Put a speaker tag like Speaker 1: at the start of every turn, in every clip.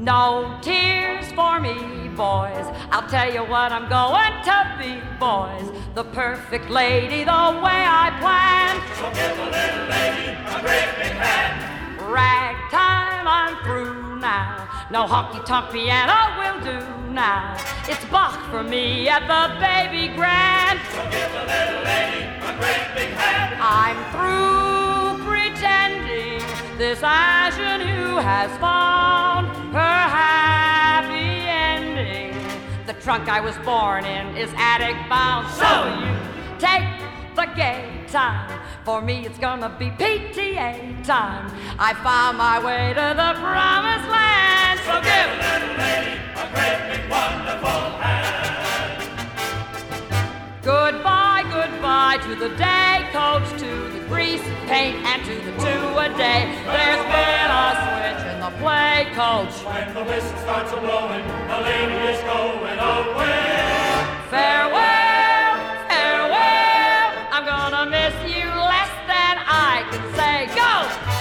Speaker 1: No tears for me, boys. I'll tell you what I'm going to be, boys. The perfect lady, the way I planned.
Speaker 2: So give the little lady a great big hand.
Speaker 1: Ragtime, I'm through now. No honky-tonk piano will do now. It's Bach for me at the Baby Grand.
Speaker 2: So give the little lady a great big hand.
Speaker 1: I'm through pretending. This ingenue has found her happy ending. The trunk I was born in is attic bound. So you take the gay time. For me it's gonna be PTA time. I found my way to the promised land.
Speaker 2: So give the little lady a great big wonderful hand.
Speaker 1: Goodbye, goodbye to the day coach, to the grease paint, and to the two-a-day. There's been a switch in the play coach.
Speaker 2: When the whistle starts a-blowing, the lady is going away.
Speaker 1: Farewell, farewell, I'm gonna miss you less than I can say. Go!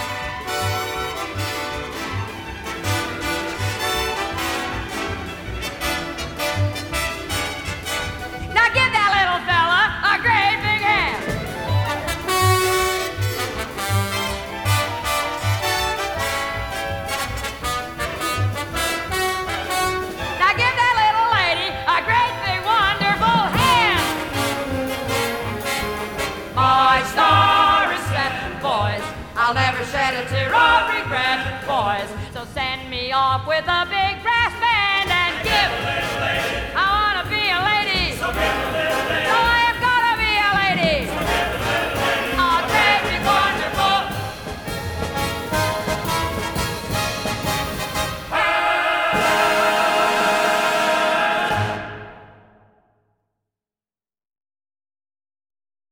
Speaker 1: Now give that little fella a great big hand. Now give that little lady a great big wonderful hand. My star is set, boys. I'll never shed a tear of regret, boys. So send me off with a big